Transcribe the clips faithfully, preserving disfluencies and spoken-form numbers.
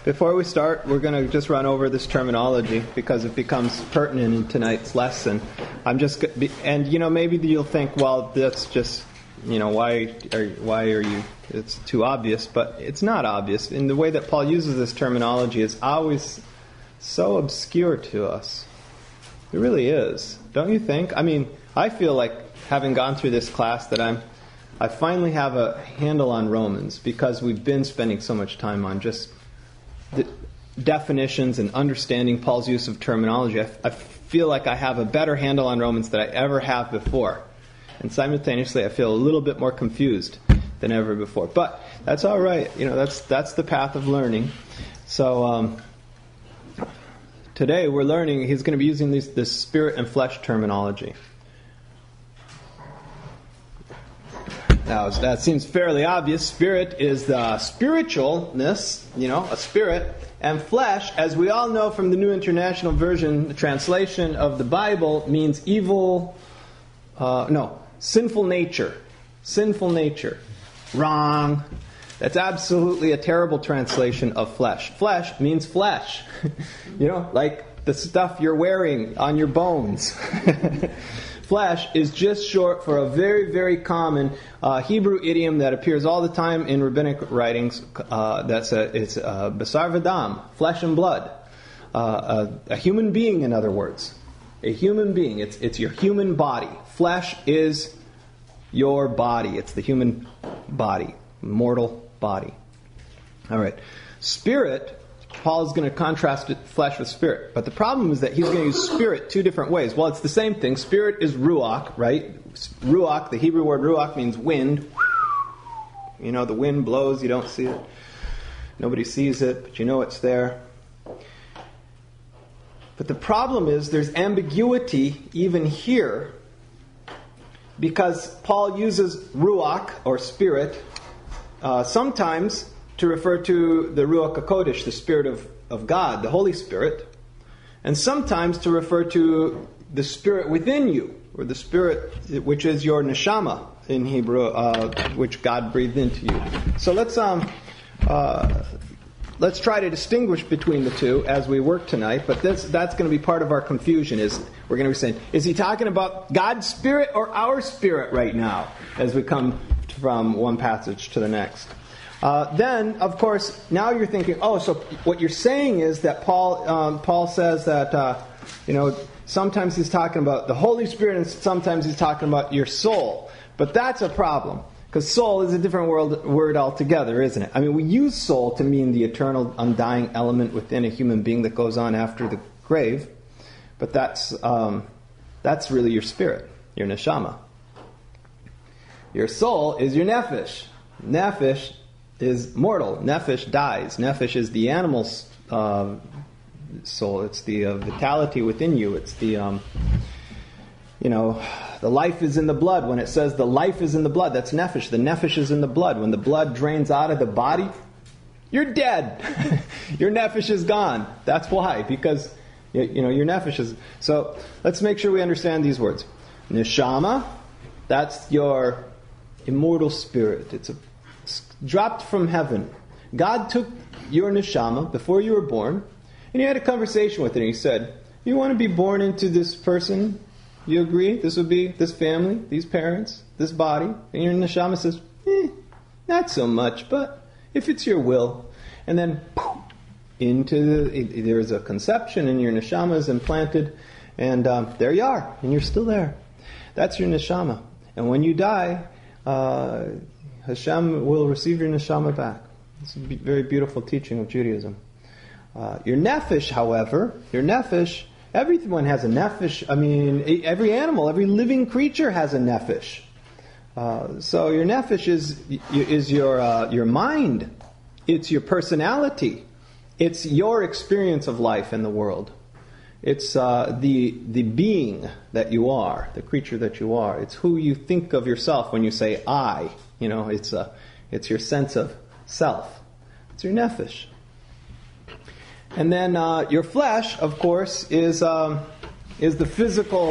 Before we start, we're going to just run over this terminology because it becomes pertinent in tonight's lesson. I'm just, and you know, maybe you'll think, well, that's just, you know, why are why are you? It's too obvious, but it's not obvious. In the way that Paul uses this terminology is always so obscure to us. It really is, don't you think? I mean, I feel like having gone through this class that I'm, I finally have a handle on Romans because we've been spending so much time on just the definitions and understanding Paul's use of terminology. I, I feel like I have a better handle on Romans than I ever have before. And simultaneously, I feel a little bit more confused than ever before. But that's all right. You know, that's that's the path of learning. So um, today we're learning, he's going to be using these, this spirit and flesh terminology. Now, that seems fairly obvious. Spirit is the spiritualness, you know, a spirit. And flesh, as we all know from the New International Version, the translation of the Bible means evil, uh, no, sinful nature. Sinful nature. Wrong. That's absolutely a terrible translation of flesh. Flesh means flesh. You know, like the stuff you're wearing on your bones. Flesh is just short for a very, very common uh, Hebrew idiom that appears all the time in rabbinic writings. Uh, that's a, it's uh, basar v'dam, flesh and blood. Uh, a, a human being, in other words. A human being. It's, it's your human body. Flesh is your body. It's the human body. Mortal body. All right. Spirit, Paul is going to contrast flesh with spirit. But the problem is that he's going to use spirit two different ways. Well, it's the same thing. Spirit is ruach, right? Ruach, the Hebrew word ruach means wind. You know, the wind blows, you don't see it. Nobody sees it, but you know it's there. But the problem is there's ambiguity even here because Paul uses ruach, or spirit, uh, sometimes to refer to the Ruach HaKodesh, the Spirit of, of God, the Holy Spirit, and sometimes to refer to the Spirit within you, or the Spirit which is your neshama in Hebrew, uh, which God breathed into you. So let's um, uh, let's try to distinguish between the two as we work tonight. But this that's going to be part of our confusion. Is we're going to be saying, is he talking about God's Spirit or our spirit right now, as we come from one passage to the next? Uh, then, of course, now you're thinking, oh, so what you're saying is that Paul um, Paul says that, uh, you know, sometimes he's talking about the Holy Spirit and sometimes he's talking about your soul. But that's a problem, because soul is a different word, word altogether, isn't it? I mean, we use soul to mean the eternal, undying element within a human being that goes on after the grave. But that's um, that's really your spirit, your neshama. Your soul is your nephesh. Nephesh is mortal. Nephesh dies. Nephesh is the animal's uh, soul. It's the uh, vitality within you. It's the, um, you know, the life is in the blood. When it says the life is in the blood, that's nephesh. The nephesh is in the blood. When the blood drains out of the body, you're dead. Your nephesh is gone. That's why. Because, you know, your nephesh is... So, let's make sure we understand these words. Neshama, that's your immortal spirit. It's a dropped from heaven. God took your neshama before you were born, and he had a conversation with it, and he said, you want to be born into this person? You agree? This would be this family, these parents, this body? And your neshama says, eh, not so much, but if it's your will. And then, poof, into the, it, there's a conception, and your neshama is implanted, and um, there you are, and you're still there. That's your neshama. And when you die, uh, Hashem will receive your neshama back. It's a very beautiful teaching of Judaism. Uh, your nephesh, however, your nephesh, everyone has a nephesh. I mean, every animal, every living creature has a nephesh. Uh, so your nephesh is is your uh, your mind. It's your personality. It's your experience of life in the world. It's uh, the the being that you are, the creature that you are. It's who you think of yourself when you say I. You know, it's a, it's your sense of self. It's your nephesh. And then uh, your flesh, of course, is um, is the physical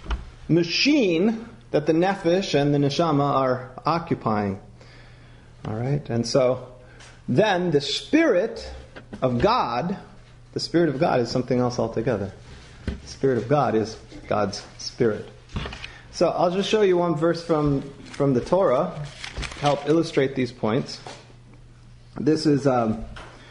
machine that the nephesh and the neshama are occupying. All right, and so then the spirit of God, the Spirit of God, is something else altogether. The Spirit of God is God's Spirit. So I'll just show you one verse from, from the Torah to help illustrate these points. This is um,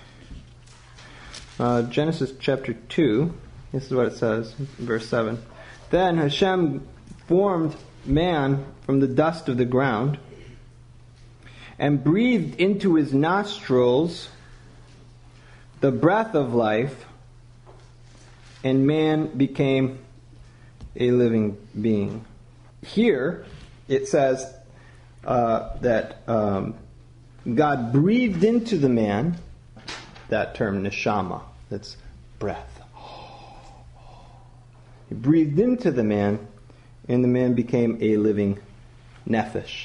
uh, Genesis chapter two. This is what it says, verse seven. Then Hashem formed man from the dust of the ground and breathed into his nostrils the breath of life, and man became a living being. Here it says uh, that um, God breathed into the man, that term neshama, that's breath. He breathed into the man, and the man became a living nephesh.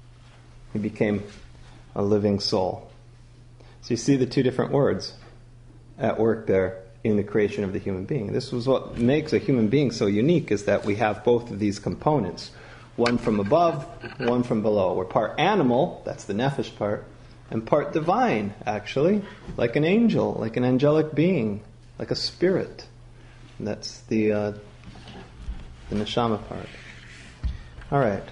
He became a living soul. So you see the two different words at work there in the creation of the human being. This was what makes a human being so unique, is that we have both of these components. One from above, one from below. We're part animal, that's the nephesh part, and part divine, actually, like an angel, like an angelic being, like a spirit. And that's the uh, the neshama part. All right.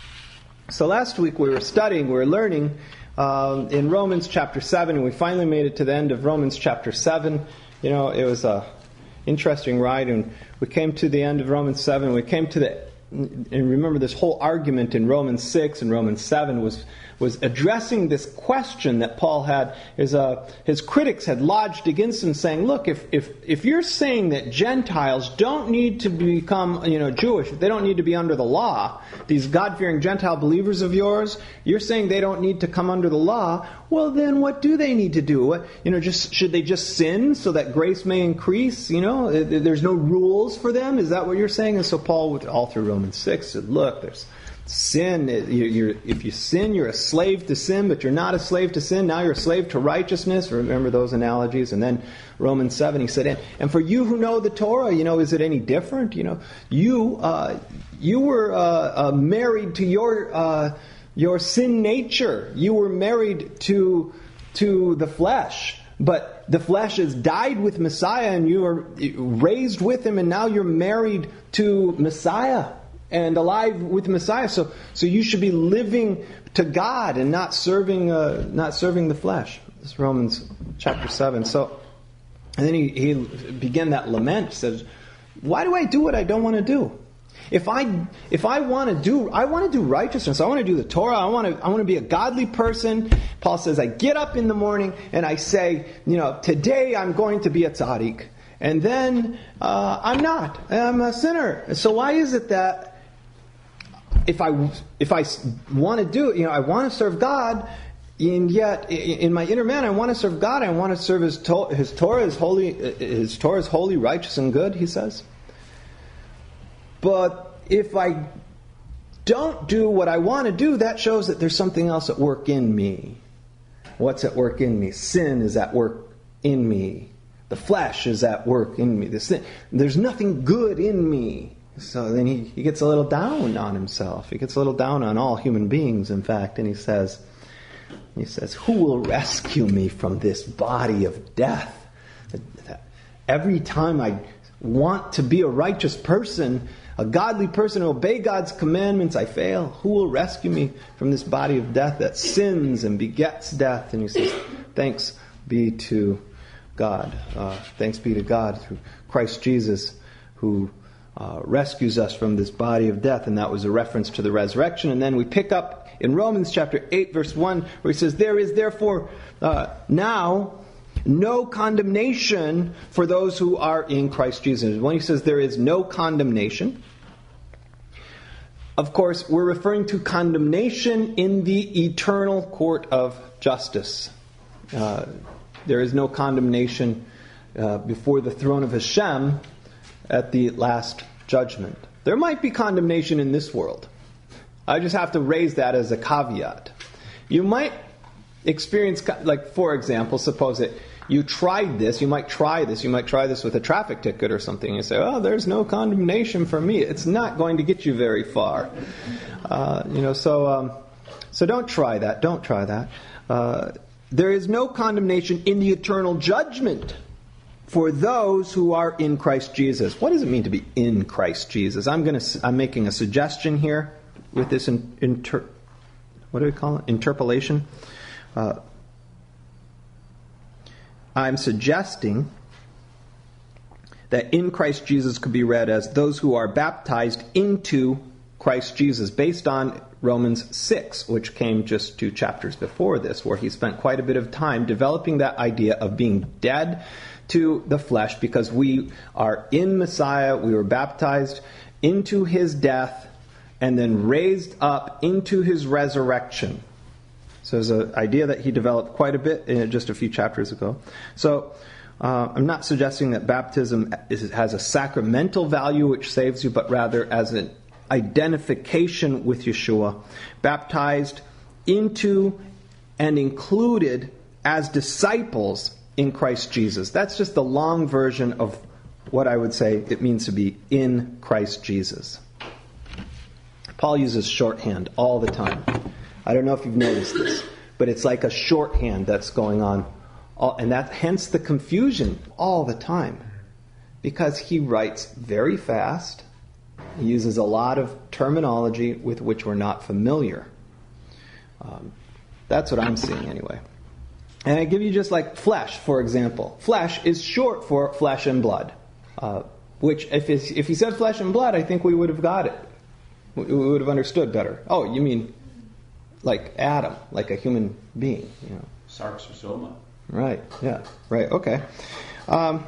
So last week we were studying, we were learning um, in Romans chapter seven, and we finally made it to the end of Romans chapter seven. You know, it was a interesting ride, and we came to the end of Romans seven. We came to the, and remember this whole argument in Romans six and Romans seven was was addressing this question that Paul had. His, uh, his critics had lodged against him, saying, look, if, if, if you're saying that Gentiles don't need to become, you know, Jewish, if they don't need to be under the law, these God-fearing Gentile believers of yours, you're saying they don't need to come under the law, well then what do they need to do? What, you know, just should they just sin so that grace may increase? You know, there's no rules for them? Is that what you're saying? And so Paul, all through Romans six, said, look, there's sin, you're, if you sin, you're a slave to sin, but you're not a slave to sin. Now you're a slave to righteousness. Remember those analogies? And then Romans seven, he said, and, and for you who know the Torah, you know, is it any different? You know, you uh, you were uh, uh, married to your uh, your sin nature. You were married to to the flesh. But the flesh has died with Messiah, and you are raised with him, and now you're married to Messiah and alive with Messiah. So, so you should be living to God and not serving, uh, not serving the flesh. This is Romans chapter seven. So, and then he, he began that lament. Says, "Why do I do what I don't want to do? If I, if I want to do, I want to do righteousness. I want to do the Torah. I want to, I want to be a godly person." Paul says, "I get up in the morning and I say, you know, today I'm going to be a tzaddik, and then uh, I'm not. I'm a sinner. So why is it that?" If I if I want to do it, you know, I want to serve God, and yet in my inner man, I want to serve God. I want to serve His to- His Torah is holy. His Torah is holy, righteous, and good. He says. But if I don't do what I want to do, that shows that there's something else at work in me. What's at work in me? Sin is at work in me. The flesh is at work in me. The sin. There's nothing good in me. So then he, he gets a little down on himself. He gets a little down on all human beings, in fact. And he says, he says, "Who will rescue me from this body of death?" Every time I want to be a righteous person, a godly person, obey God's commandments, I fail. Who will rescue me from this body of death that sins and begets death? And he says, thanks be to God. Uh, thanks be to God through Christ Jesus, who Uh, rescues us from this body of death. And that was a reference to the resurrection. And then we pick up in Romans chapter eight verse one, where he says, "There is therefore uh, now no condemnation for those who are in Christ Jesus." When he says there is no condemnation, of course we're referring to condemnation in the eternal court of justice. Uh, there is no condemnation uh, before the throne of Hashem at the last judgment. There might be condemnation in this world. I just have to raise that as a caveat. You might experience, like for example, suppose that you tried this, you might try this, you might try this with a traffic ticket or something. You say, "Oh, there's no condemnation for me." It's not going to get you very far. Uh, you know, so um, so don't try that. Don't try that. Uh, there is no condemnation in the eternal judgment for those who are in Christ Jesus. What does it mean to be in Christ Jesus? I'm going to. I'm making a suggestion here with this in, inter. What do we call it? Interpolation. Uh, I'm suggesting that in Christ Jesus could be read as those who are baptized into Christ Jesus, based on Romans six, which came just two chapters before this, where he spent quite a bit of time developing that idea of being dead to the flesh because we are in Messiah, we were baptized into his death, and then raised up into his resurrection. So there's an idea that he developed quite a bit in just a few chapters ago. So uh, I'm not suggesting that baptism is, has a sacramental value which saves you, but rather as an identification with Yeshua, baptized into and included as disciples in Christ Jesus. That's just the long version of what I would say it means to be in Christ Jesus. Paul uses shorthand all the time. I don't know if you've noticed this, but it's like a shorthand that's going on. All, and that hence the confusion all the time. Because he writes very fast. He uses a lot of terminology with which we're not familiar. Um, that's what I'm seeing anyway. And I give you just like flesh, for example. Flesh is short for flesh and blood. Uh, which, if, it's, if he said flesh and blood, I think we would have got it. We would have understood better. Oh, you mean like Adam, like a human being. You know. Sarx or soma. Right, yeah, right, okay. Um,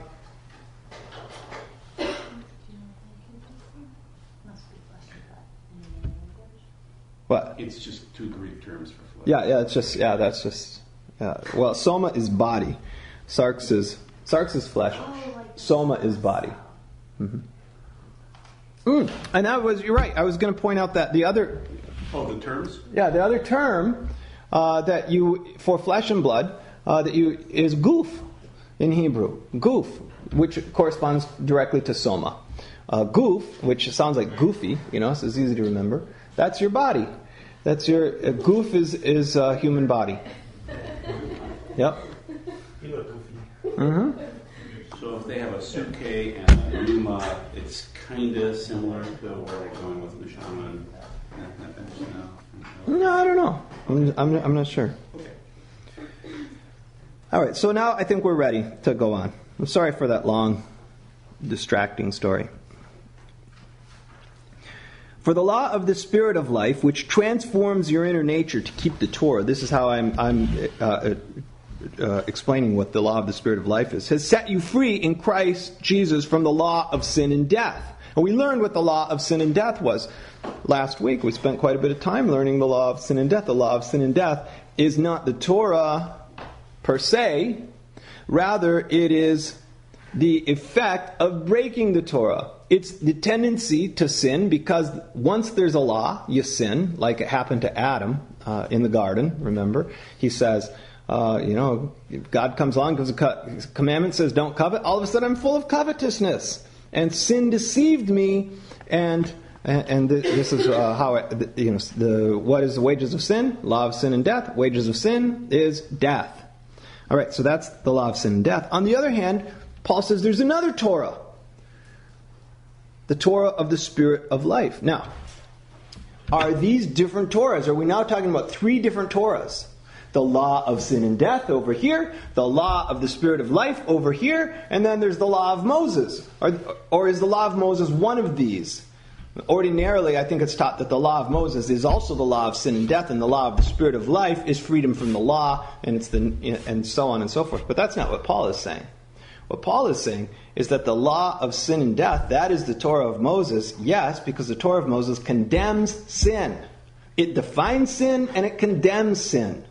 what? It's just two Greek terms for flesh. Yeah, yeah, it's just, yeah, that's just, yeah. Well, soma is body. Sarx is, sarx is flesh. Soma is body. Mm-hmm. Mm. And that was, you're right, I was going to point out that the other... Oh, the terms? Yeah, the other term uh, that you, for flesh and blood, uh, that you, is goof in Hebrew. Goof, which corresponds directly to soma. Uh, goof, which sounds like goofy, you know, so it's easy to remember. That's your body. That's your, uh, goof is, is uh, human body. Yep. You look goofy. Mm-hmm. So if they have a suke and a numa, it's kind of similar to where they're going with neshama and no, I don't know. I'm, I'm, I'm not sure. Okay. All right, so now I think we're ready to go on. I'm sorry for that long, distracting story. For the law of the Spirit of life, which transforms your inner nature to keep the Torah, this is how I'm, I'm uh, uh, explaining what the law of the Spirit of life is, has set you free in Christ Jesus from the law of sin and death. And we learned what the law of sin and death was last week. We spent quite a bit of time learning the law of sin and death. The law of sin and death is not the Torah per se. Rather, it is the effect of breaking the Torah. It's the tendency to sin because once there's a law, you sin, like it happened to Adam uh, in the garden, remember? He says, uh, you know, God comes along, gives a commandment, says don't covet. All of a sudden I'm full of covetousness. And sin deceived me, and and this is uh, how it, you know the what is the wages of sin? Law of sin and death. Wages of sin is death. All right, so that's the law of sin and death. On the other hand, Paul says there's another Torah, the Torah of the Spirit of life. Now, are these different Torahs? Are we now talking about three different Torahs? The law of sin and death over here, the law of the Spirit of life over here, and then there's the law of Moses. Or, or is the law of Moses one of these? Ordinarily, I think it's taught that the law of Moses is also the law of sin and death, and the law of the Spirit of life is freedom from the law, and it's the and so on and so forth. But that's not what Paul is saying. What Paul is saying is that the law of sin and death, that is the Torah of Moses, yes, because the Torah of Moses condemns sin. It defines sin and it condemns sin.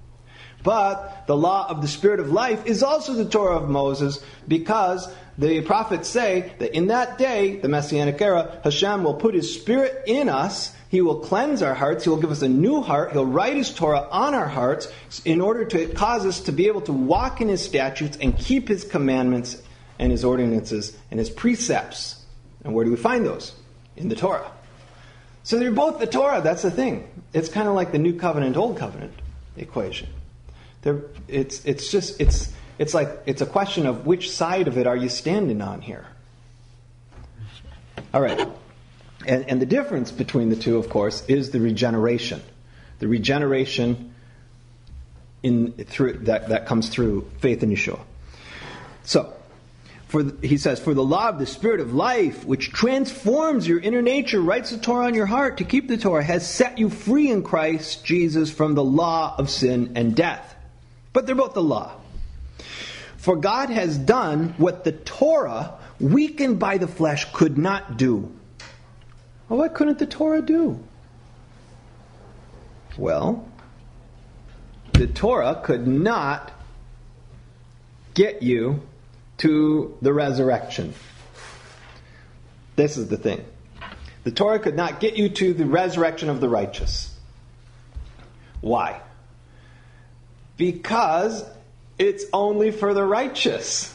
But the law of the Spirit of life is also the Torah of Moses because the prophets say that in that day, the Messianic era, Hashem will put His Spirit in us. He will cleanse our hearts. He will give us a new heart. He'll write His Torah on our hearts in order to cause us to be able to walk in His statutes and keep His commandments and His ordinances and His precepts. And where do we find those? In the Torah. So they're both the Torah. That's the thing. It's kind of like the New Covenant, Old Covenant equation. There, it's it's just it's it's like it's a question of which side of it are you standing on here. All right, and and the difference between the two, of course, is the regeneration, the regeneration in through that that comes through faith in Yeshua. So. For the, he says, for the law of the Spirit of life, which transforms your inner nature, writes the Torah on your heart to keep the Torah, has set you free in Christ Jesus from the law of sin and death. But they're both the law. For God has done what the Torah, weakened by the flesh, could not do. Well, what couldn't the Torah do? Well, the Torah could not get you to the resurrection. This is the thing. The Torah could not get you to the resurrection of the righteous. Why? Because it's only for the righteous.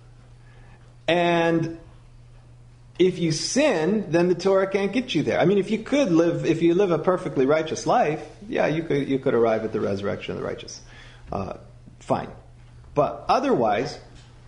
And if you sin, then the Torah can't get you there. I mean, if you could live, if you live a perfectly righteous life, yeah, you could you could arrive at the resurrection of the righteous. Uh, fine. But otherwise,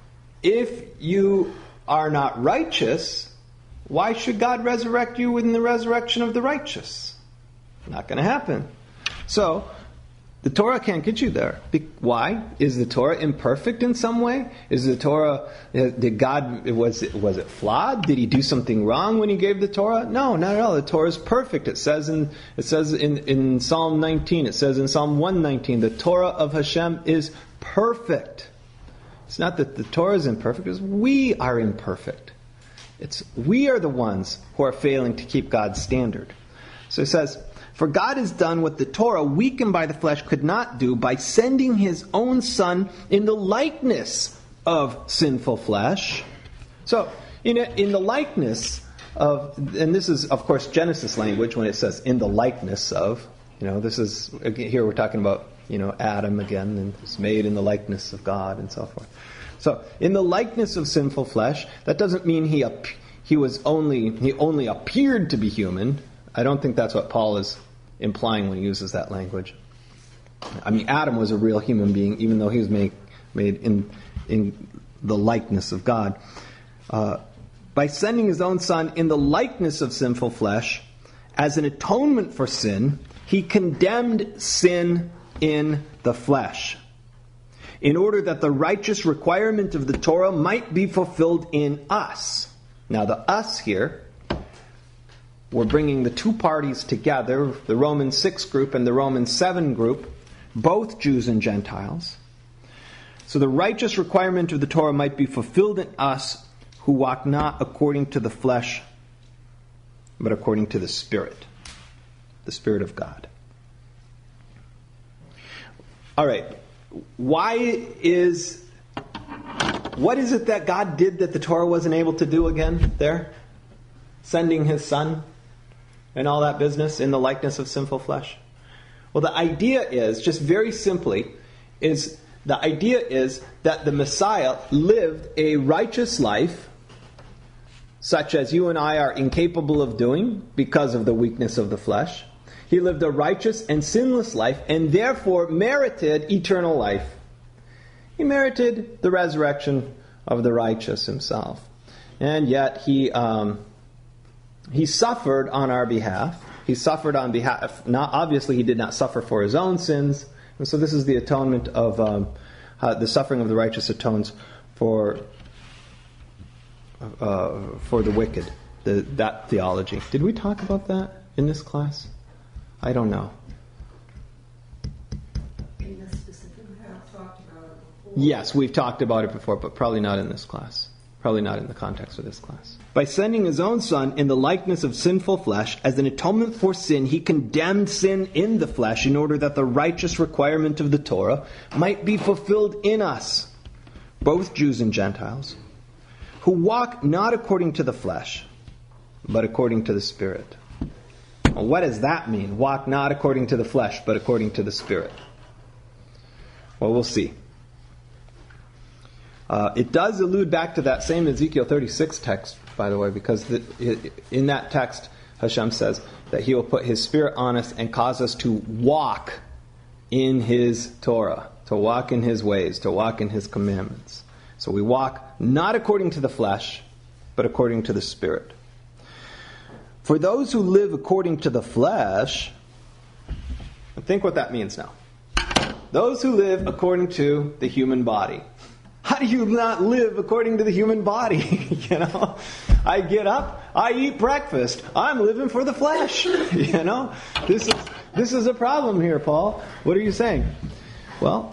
if you are not righteous, why should God resurrect you in the resurrection of the righteous? Not going to happen. So, the Torah can't get you there. Why? Is the Torah imperfect in some way? Is the Torah, did God, was it, was it flawed? Did He do something wrong when He gave the Torah? No, not at all. The Torah is perfect. It says in, it says in, in Psalm nineteen, it says in Psalm one nineteen, the Torah of Hashem is perfect. It's not that the Torah is imperfect, it's we are imperfect. It's we are the ones who are failing to keep God's standard. So it says, for God has done what the Torah, weakened by the flesh, could not do by sending His own Son in the likeness of sinful flesh. So, in, a, in the likeness of, and this is, of course, Genesis language when it says in the likeness of, you know, this is, here we're talking about, you know, Adam again, and it's made in the likeness of God and so forth. So, in the likeness of sinful flesh, that doesn't mean he he was only he only appeared to be human. I don't think that's what Paul is implying when he uses that language. I mean, Adam was a real human being, even though he was made made in in the likeness of God. Uh, by sending His own Son in the likeness of sinful flesh, as an atonement for sin, He condemned sin in the flesh, in order that the righteous requirement of the Torah might be fulfilled in us. Now the us here, we're bringing the two parties together, the Romans six group and the Romans seven group, both Jews and Gentiles. So the righteous requirement of the Torah might be fulfilled in us who walk not according to the flesh, but according to the Spirit, the Spirit of God. All right, why is, what is it that God did that the Torah wasn't able to do again there? Sending His Son and all that business in the likeness of sinful flesh? Well, the idea is, just very simply, is the idea is that the Messiah lived a righteous life, such as you and I are incapable of doing because of the weakness of the flesh. He lived a righteous and sinless life and therefore merited eternal life. He merited the resurrection of the righteous Himself. And yet He um, He suffered on our behalf. He suffered on behalf, not obviously He did not suffer for His own sins. And so this is the atonement of, um, uh, the suffering of the righteous atones for uh, for the wicked. The, that theology. Did we talk about that in this class? I don't know. In this specific, we have talked about it before. Yes, we've talked about it before, but probably not in this class. Probably not in the context of this class. By sending His own Son in the likeness of sinful flesh, as an atonement for sin, He condemned sin in the flesh in order that the righteous requirement of the Torah might be fulfilled in us, both Jews and Gentiles, who walk not according to the flesh, but according to the Spirit. Well, what does that mean? Walk not according to the flesh, but according to the Spirit. Well, we'll see. Uh, it does allude back to that same Ezekiel thirty-six text, by the way, because the, in that text, Hashem says that He will put His Spirit on us and cause us to walk in His Torah. to walk in His ways, to walk in His commandments. So we walk not according to the flesh, but according to the Spirit. For those who live according to the flesh, think what that means now. Those who live according to the human body. How do you not live according to the human body? You know, I get up, I eat breakfast. I'm living for the flesh. You know, this is this is a problem here, Paul. What are you saying? Well,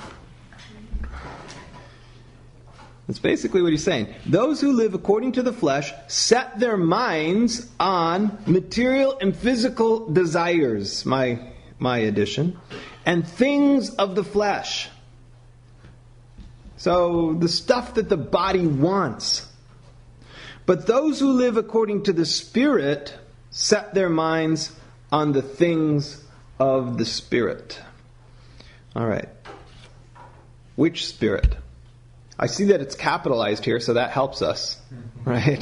that's basically what he's saying. Those who live according to the flesh set their minds on material and physical desires, my my addition, and things of the flesh. So the stuff that the body wants. But those who live according to the Spirit set their minds on the things of the Spirit. All right. Which Spirit? I see that it's capitalized here, so that helps us, right?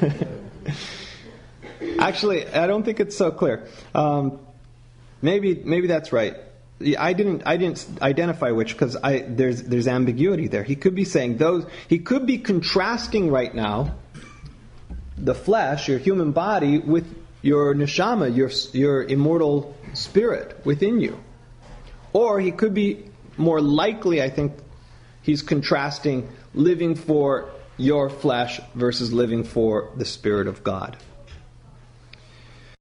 Actually, I don't think it's so clear. Um, maybe, maybe that's right. I didn't, I didn't identify which because I there's there's ambiguity there. He could be saying those. He could be contrasting right now the flesh, your human body, with your neshama, your your immortal spirit within you, or he could be more likely, I think. He's contrasting living for your flesh versus living for the Spirit of God.